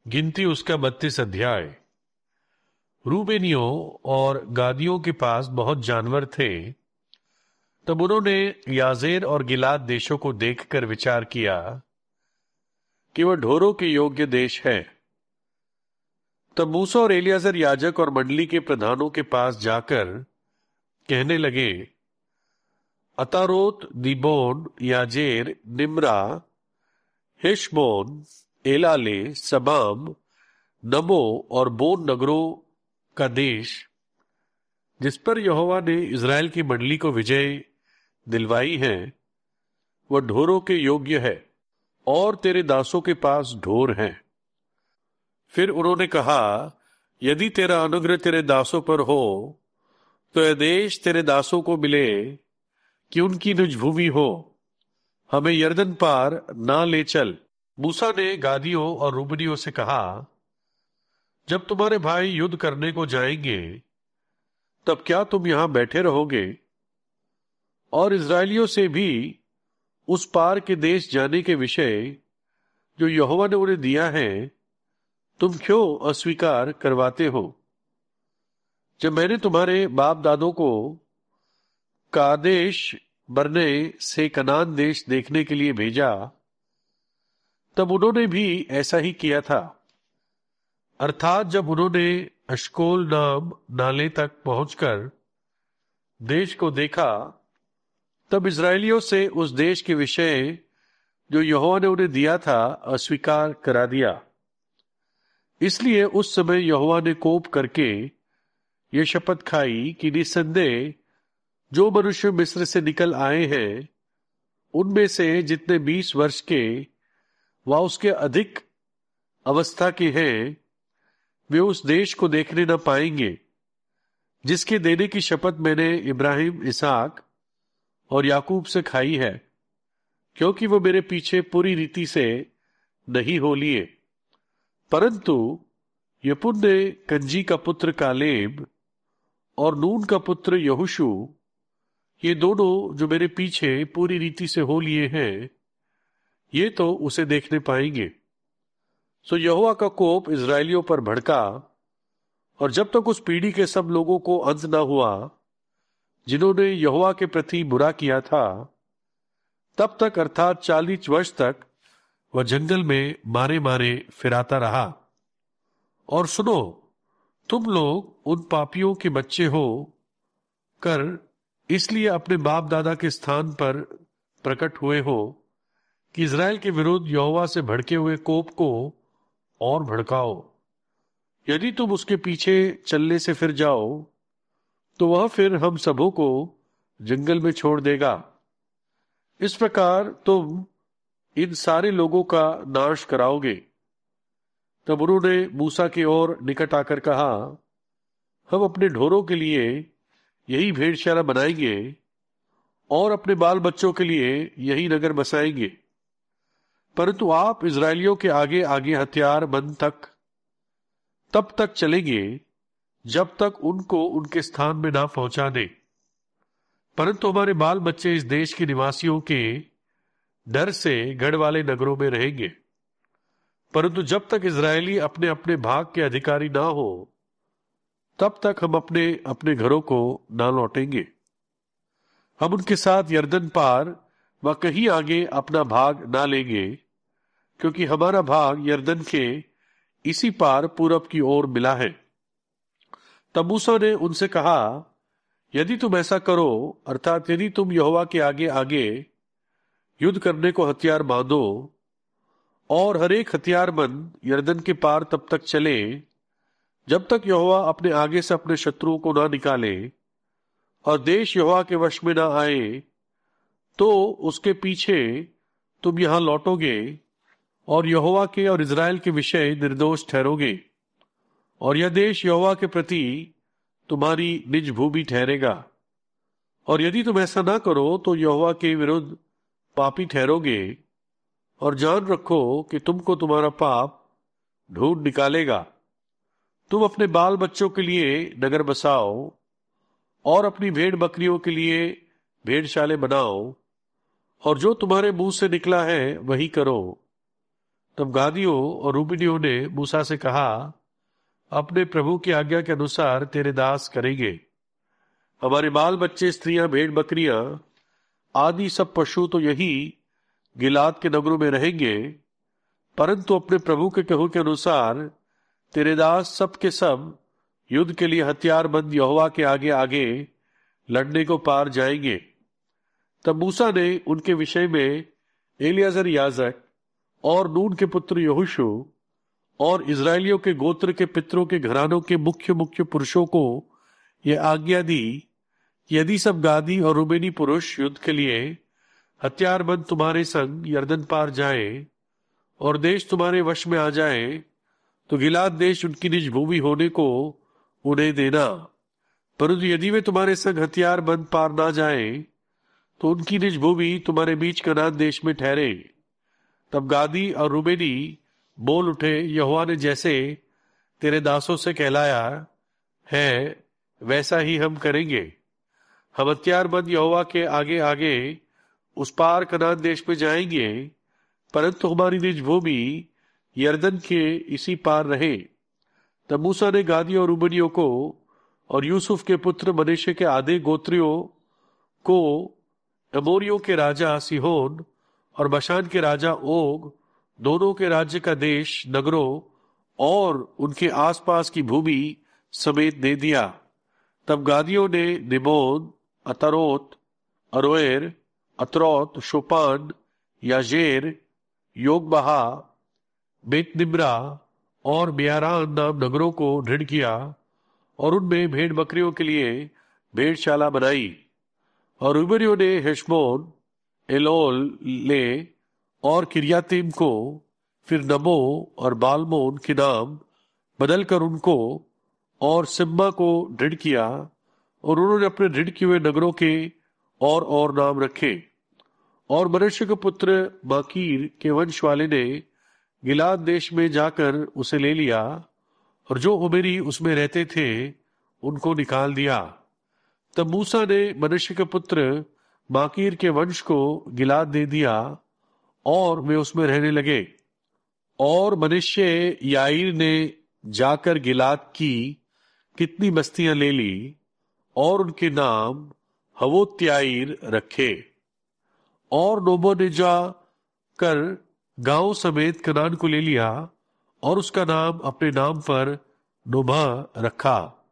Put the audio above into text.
गिनती उसका 32 अध्याय। रूबेनियों और गादियों के पास बहुत जानवर थे। तब उन्होंने याजेर और गिलाद देशों को देखकर विचार किया कि वह ढोरों के योग्य देश है। तब मूसा और एलियाजर याजक और मंडली के प्रधानों के पास जाकर कहने लगे, अतारोत, दीबोन, याजेर, निम्रा, हेशबोन, एलाले, सबाम, नबो और बोन नगरों का देश, जिस पर यहोवा ने इज़राइल की मंडली को विजय दिलवाई है, वह ढोरों के योग्य है और तेरे दासों के पास ढोर हैं। फिर उन्होंने कहा, यदि तेरा अनुग्रह तेरे दासों पर हो तो यह देश तेरे दासों को मिले कि उनकी निज भूमि हो, हमें यरदन पार ना ले चल। मूसा ने गादियों और रूबनियों से कहा, जब तुम्हारे भाई युद्ध करने को जाएंगे तब क्या तुम यहां बैठे रहोगे? और इस्राएलियों से भी उस पार के देश जाने के विषय जो यहोवा ने उन्हें दिया है तुम क्यों अस्वीकार करवाते हो? जब मैंने तुम्हारे बाप दादों को कादेश बरने से कनान देश देखने के लिए भेजा, तब उन्होंने भी ऐसा ही किया था। अर्थात जब उन्होंने अश्कोल नाम नाले तक पहुंचकर देश को देखा, तब इस्राएलियों से उस देश के विषय जो यहोवा ने उन्हें दिया था अस्वीकार करा दिया। इसलिए उस समय यहोवा ने कोप करके ये शपथ खाई कि निसंदेह जो मनुष्य मिस्र से निकल आए हैं उनमें से जितने 20 वर्ष के व उसके अधिक अवस्था के हैं, वे उस देश को देखने न पाएंगे जिसके देने की शपथ मैंने इब्राहिम, इसहाक और याकूब से खाई है, क्योंकि वो मेरे पीछे पूरी रीति से नहीं हो लिए। परंतु यपुन्ने कंजी का पुत्र कालेब और नून का पुत्र यहोशू, ये दोनों जो मेरे पीछे पूरी रीति से हो लिए हैं, ये तो उसे देखने पाएंगे। सो यहोवा का कोप इस्राएलियों पर भड़का, और जब तक उस पीढ़ी के सब लोगों को अंत न हुआ जिन्होंने यहोवा के प्रति बुरा किया था, तब तक अर्थात 40 वर्ष तक वह जंगल में मारे मारे फिराता रहा। और सुनो, तुम लोग उन पापियों के बच्चे हो कर इसलिए अपने बाप दादा के स्थान पर प्रकट हुए हो कि इज़राइल के विरुद्ध यहोवा से भड़के हुए कोप को और भड़काओ। यदि तुम उसके पीछे चलने से फिर जाओ तो वह फिर हम सबों को जंगल में छोड़ देगा। इस प्रकार तुम इन सारे लोगों का नाश कराओगे। तब उन्होंने मूसा की ओर निकट आकर कहा, हम अपने ढोरों के लिए यही भेड़शाला बनाएंगे और अपने बाल बच्चों के लिए यही नगर बसाएंगे, परंतु आप इस्राएलियों के आगे आगे हथियार बंद तब तक चलेंगे जब तक उनको उनके स्थान में ना पहुंचा दे। परंतु हमारे बाल बच्चे इस देश के निवासियों के डर से गढ़ वाले नगरों में रहेंगे। परंतु जब तक इस्राएली अपने अपने भाग के अधिकारी ना हो तब तक हम अपने अपने घरों को ना लौटेंगे। हम उनके साथ यरदन पार व कहीं आगे अपना भाग ना लेंगे, क्योंकि हमारा भाग यरदन के इसी पार पूरब की ओर मिला है। तब मूसा ने उनसे कहा, यदि तुम ऐसा करो, अर्थात यदि तुम यहोवा के आगे आगे युद्ध करने को हथियार बांधो और हर एक हथियारबंद यरदन के पार तब तक चले जब तक यहोवा अपने आगे से अपने शत्रुओं को ना निकाले और देश यहोवा के वश में ना आए, तो उसके पीछे तुम यहां लौटोगे और यहोवा के और इज़राइल के विषय निर्दोष ठहरोगे, और यह देश यहोवा के प्रति तुम्हारी निज भूमि ठहरेगा। और यदि तुम ऐसा ना करो तो यहोवा के विरुद्ध पापी ठहरोगे, और जान रखो कि तुमको तुम्हारा पाप ढूंढ निकालेगा। तुम अपने बाल बच्चों के लिए नगर बसाओ और अपनी भेड़ बकरियों के लिए भेड़शाले बनाओ, और जो तुम्हारे मुंह से निकला है वही करो। तब गादियों और रूबेनियों ने मूसा से कहा, अपने प्रभु की आज्ञा के अनुसार तेरे दास करेंगे। हमारे बाल बच्चे, स्त्रियां, भेड़ बकरियां आदि सब पशु तो यही गिलाद के नगरों में रहेंगे, परंतु अपने प्रभु के कहो के अनुसार तेरे दास सब के सब युद्ध के लिए हथियारबंद यहोवा के आगे आगे लड़ने को पार जाएंगे। तब मूसा ने उनके विषय में एलियाजर याजक और नून के पुत्र यहोशू और इजरायलियों के गोत्र के पितरों के घरानों के मुख्य मुख्य पुरुषों को यह आज्ञा दी, यदि सब गादी और रूबेनी पुरुष युद्ध के लिए हथियारबंद तुम्हारे संग यरदन पार जाए और देश तुम्हारे वश में आ जाए, तो गिलाद देश उनकी निज भूमि होने को उन्हें देना। परंतु यदि वे तुम्हारे संग हथियारबंद पार ना जाए, तो उनकी निज भूमि तुम्हारे बीच कनान देश में ठहरे। तब गादी और रूबेनी बोल उठे, यहोवा ने जैसे तेरे दासों से कहलाया है वैसा ही हम करेंगे। हम हथियारबंद यहोवा के आगे आगे उस पार कनान देश में जाएंगे, परंतु हमारी निज भूमि यरदन के इसी पार रहे। तब मूसा ने गादी और रूबेनियों को और यूसुफ के पुत्र मनश्शे के आधे गोत्रियों को अमोरियों के राजा सिहोन और बशान के राजा ओग दोनों के राज्य का देश, नगरों और उनके आसपास की भूमि समेत दे दिया। तब गादियों ने निबोन, अतरोत, अरोएर, अतरौत, शोपान, याजेर, योगबहा, बेतनिम्रा और बेयारान नाम नगरों को दृढ़ किया और उनमें भेड़ बकरियों के लिए भेड़शाला बनाई। और रूबेनियों ने हेशबोन, एलोले और किरियातीम को, फिर नबो और बालमोन के नाम बदलकर उनको और सिम्मा को दृढ़ किया, और उन्होंने अपने दृढ़ किए हुए नगरों के और नाम रखे। और मनश्शे के पुत्र माकीर के वंश वाले ने गिलाद देश में जाकर उसे ले लिया, और जो उमेरी उसमें रहते थे उनको निकाल दिया। तब मूसा ने मनश्शे के पुत्र माकीर के वंश को गिलाद दे दिया और वे उसमें रहने लगे। और मनश्शे याईर ने जाकर गिलाद की कितनी बस्तियां ले ली और उनके नाम हवोत्याईर रखे। और नोबो ने जाकर गांव समेत कनान को ले लिया और उसका नाम अपने नाम पर नोबा रखा।